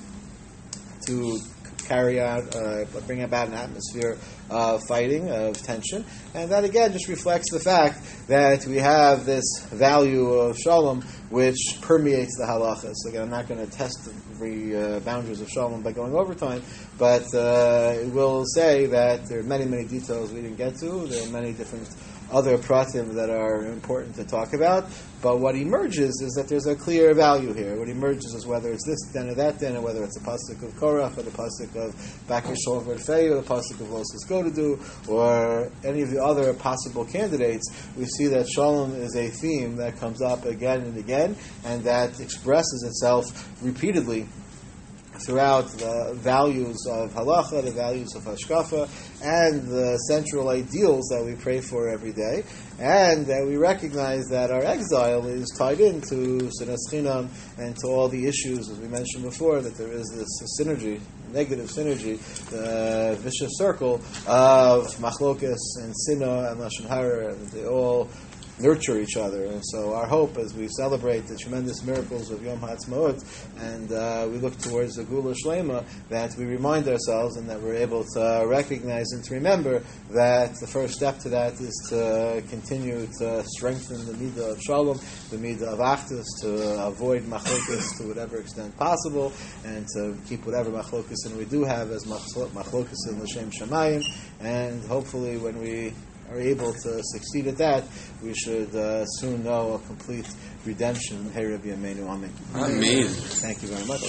Speaker 2: to carry out, uh, bring about an atmosphere of fighting, of tension. And that again just reflects the fact that we have this value of shalom which permeates the halachas. So again, I'm not going to test the uh, boundaries of shalom by going over time, but uh, it will say that there are many, many details we didn't get to. There are many different other pratim that are important to talk about, but what emerges is that there's a clear value here. What emerges is whether it's this den or that den, or whether it's a pasuk of Korach, or the pasuk of Bakir Shalom V'Rfei, or the pasuk of Losas Godu, or any of the other possible candidates. We see that shalom is a theme that comes up again and again, and that expresses itself repeatedly throughout the values of halacha, the values of hashkafa, and the central ideals that we pray for every day, and that we recognize that our exile is tied into sinas chinam and to all the issues, as we mentioned before, that there is this synergy, negative synergy, the vicious circle of machlokas and sinah and lashon hara, and they all nurture each other. And so our hope as we celebrate the tremendous miracles of Yom HaAtzmaut and uh, we look towards the Gula Shlema, that we remind ourselves and that we're able to recognize and to remember that the first step to that is to continue to strengthen the midah of Shalom, the midah of Achdus, to avoid machlokas to whatever extent possible, and to keep whatever machlokas we do have as machlokas in L'Shem Shamayim, and hopefully when we are able to succeed at that, we should uh, soon know a complete redemption. Hey, Rabbi Yameinu, Amen.
Speaker 1: Amen.
Speaker 2: Thank you very much.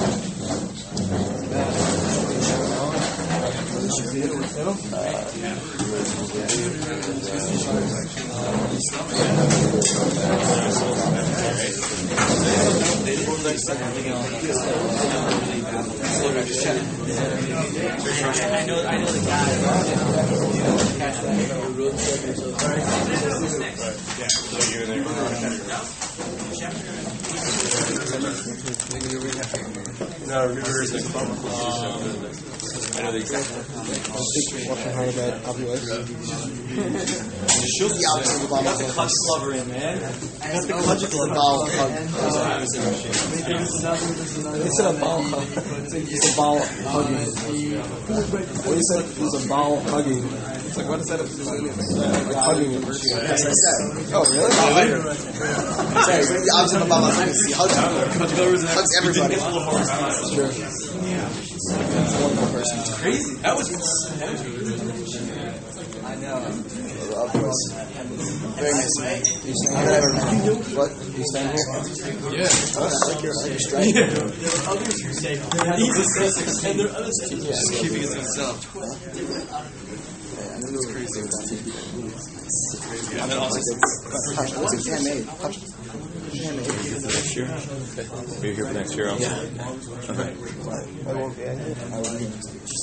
Speaker 4: I know, I know the guy.
Speaker 1: No, reverse the I know the exact one.
Speaker 2: Watching hard about obvious.
Speaker 4: Got the clutch lover in, man. Got the clutch
Speaker 2: Ball hug. It's a ball hug. It's a ball hugging. What do you say? It's a ball hugging. It's like, what does that have to do with like hugging a person? That's what I said. Oh, really? Sorry, the opposite of ball hugging is he hugs everybody. Hugs everybody. Sure.
Speaker 5: inform the person.
Speaker 1: Crazy. That was that was really
Speaker 5: I know. Of course. Very nice man. You staying here? What? You staying here?
Speaker 1: Yeah.
Speaker 5: Oh, I like your, I like your stripe.
Speaker 1: There were others who say he's a six, and there are others who
Speaker 5: Yeah,
Speaker 1: just keeping it to himself.
Speaker 5: Yeah, I knew it was crazy.
Speaker 1: And then also,
Speaker 5: Touch. It's handmade. Touch. Handmade.
Speaker 1: sure. Are you here for next year also?
Speaker 5: I won't be. I won't be.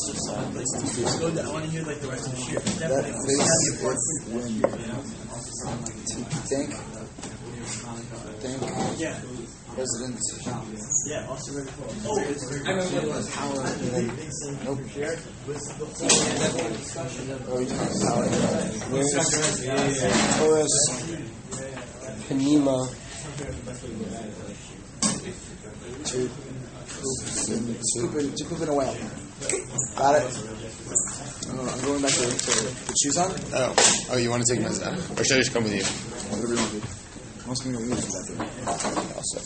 Speaker 1: I want to hear like the rest of the year.
Speaker 5: That this is when thank thank
Speaker 1: Yeah.
Speaker 5: President
Speaker 1: Yeah, also very cool.
Speaker 5: Power and then nope. Oh, you're talking power. Where's Horace Panema to scoop in, to poop in a whale. Got it. Oh, I'm going back to, to the shoes on.
Speaker 6: Oh, oh, you want to take my uh, or should I just come with you?
Speaker 5: Whatever you want to do. Most of them are using that thing.
Speaker 6: Also,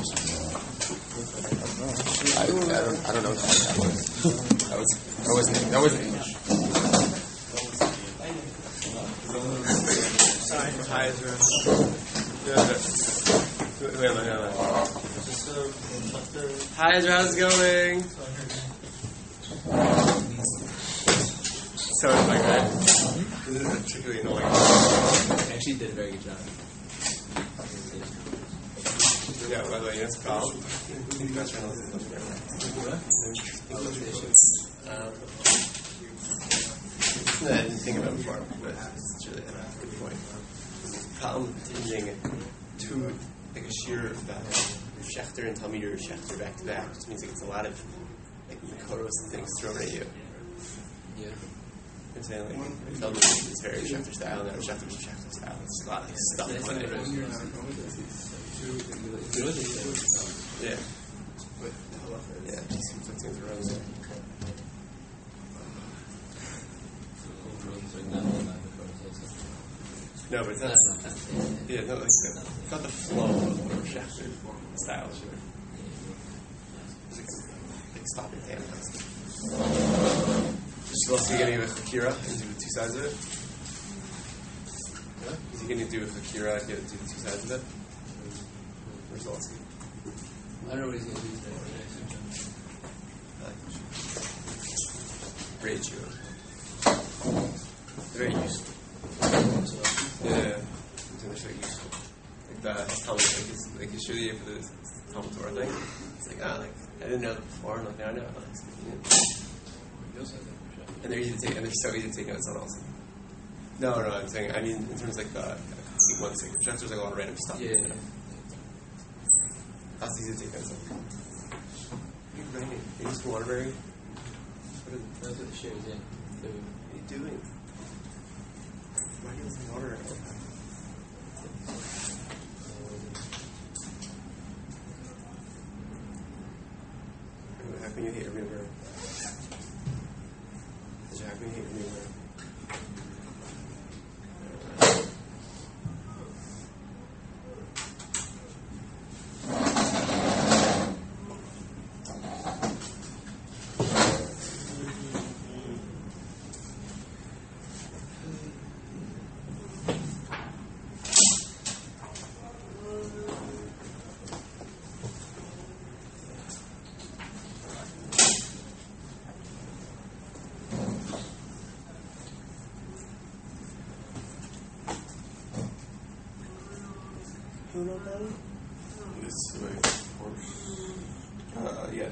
Speaker 6: I, I don't, I don't know what that was. That was, that wasn't, that wasn't English.
Speaker 1: Hi, Ezra. Yeah, wait, wait, wait, wait. Hi, Ezra. How's it going? So it's like that. This is particularly annoying.
Speaker 3: Actually, did a very good job.
Speaker 1: Yeah, by the way, it's called. English journalism. Um, I didn't think about it before, but it's really a good point. The problem with changing two, like a shear about Schechter and Talmud or Schechter back to back just means it gets a lot of like Makoros and things thrown at you.
Speaker 3: Yeah.
Speaker 1: I'm saying like Talmud is very Schechter style, and Schechter is Schechter style. It's a lot of like, stuff in it. Yeah. Yeah, just some things around there. No, but it's not. Yeah, no, like the, it's not the flow of the Schechter style. It's like, like stopping hand. So is he going to do a Hakira and do the two sides of it? Yeah? Is he going to do a Hakira and do the two sides of it? Results.
Speaker 3: I don't know what he's going to do today.
Speaker 1: Ratio. Very useful. Yeah, it's actually useful. Like the Talmud, like it's like it's really for the Talmud Torah thing. It's like ah, like I didn't know that before, and like now I know. Like, yeah. And they're easy to take, and they're so easy to take notes on also. No, no, I'm saying I mean in terms of like the complete one thing. There's like a lot of random stuff.
Speaker 3: Yeah.
Speaker 1: You know? That's easy to take notes on. You're raining. Are you using Waterbury? What is it?
Speaker 3: That's what the show is, yeah.
Speaker 1: What are you doing? Why are you using water all the time? How can you hate every word? How can you hate every word? This way, of course. Uh, yeah.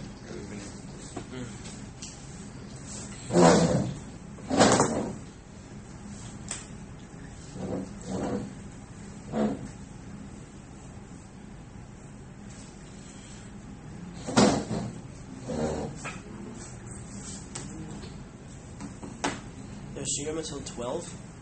Speaker 7: There's Shiram until twelve.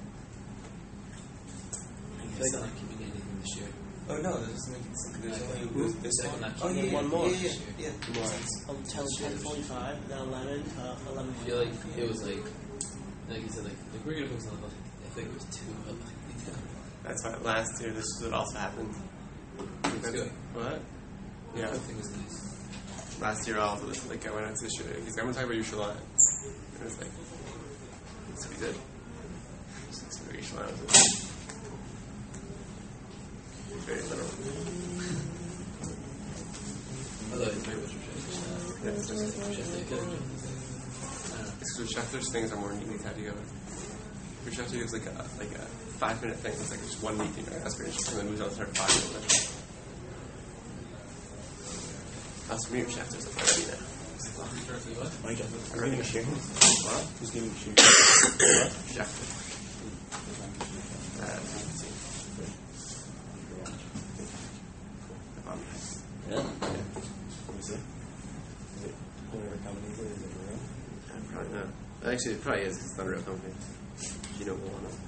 Speaker 3: It's not keeping anything this year.
Speaker 1: Oh no, there's, there's only there's, there's
Speaker 3: Second, not
Speaker 7: Oh,
Speaker 3: keeping
Speaker 7: then one more.
Speaker 1: yeah, yeah, yeah.
Speaker 7: Until ten forty-five, then eleven to eleven.
Speaker 3: I feel like it was like, like you said, like, like we're gonna focus on the like, I think it was two, but like,
Speaker 1: That's why last year this would also happened.
Speaker 3: It's good.
Speaker 1: What? Yeah.
Speaker 3: I think it's nice.
Speaker 1: last year also, this like I went out to the show. He's like, I'm gonna talk about Yerushalayim. And I was like, that's what he did. Just talk about Yerushalayim. It was very literal.
Speaker 3: Although it's very much
Speaker 1: Yeah, it's just-
Speaker 3: Shefter.
Speaker 1: It's because Schefter's things are more neatly tied together. For Schefter gives like a like a five minute thing. It's like just one meeting, right? That's very interesting. And then moves on to start five minutes. That's for me. Schefter's like already now.
Speaker 5: Mike,
Speaker 1: I'm ready to share. What?
Speaker 5: who's giving you shit?
Speaker 1: Schefter. Uh, as you can see. Um,
Speaker 5: Yeah.
Speaker 1: yeah.
Speaker 5: Let me see. Is it whatever company is it? Is it real?
Speaker 1: Uh, probably not. Actually, it probably is. 'Cause it's not a real company. You know, we'll want to.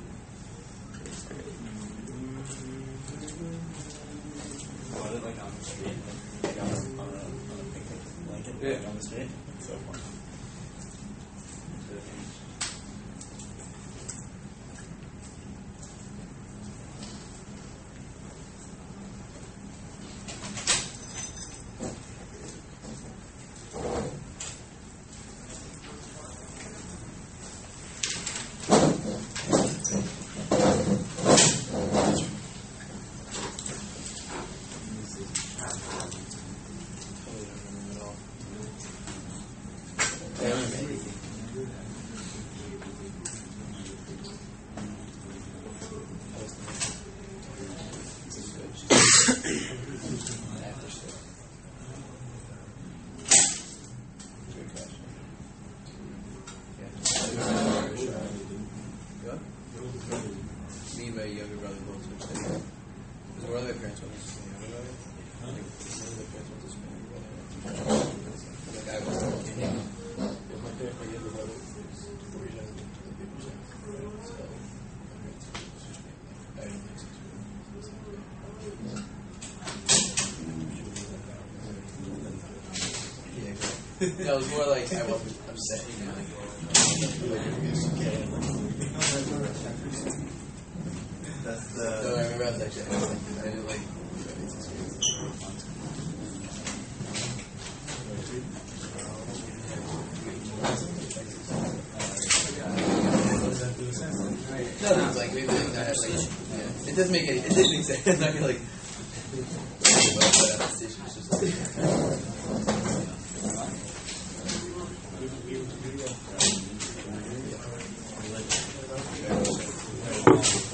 Speaker 5: Oh, is it like on the street? Like on a, on a, on a picnic blanket?
Speaker 3: Yeah.
Speaker 5: Like on the street? So fun.
Speaker 3: Me and my younger brother both switched to Because one of my parents went to Spain. One of my parents went to Spain. Like I was Yeah, it was more like I wasn't upset, you know.
Speaker 2: That's
Speaker 3: So I
Speaker 2: the.
Speaker 3: remember I was actually, I was like, I didn't like. No, it was like maybe like that. Like, yeah. It doesn't make any. It didn't make sense. I'm not gonna like. But uh, the station was just like.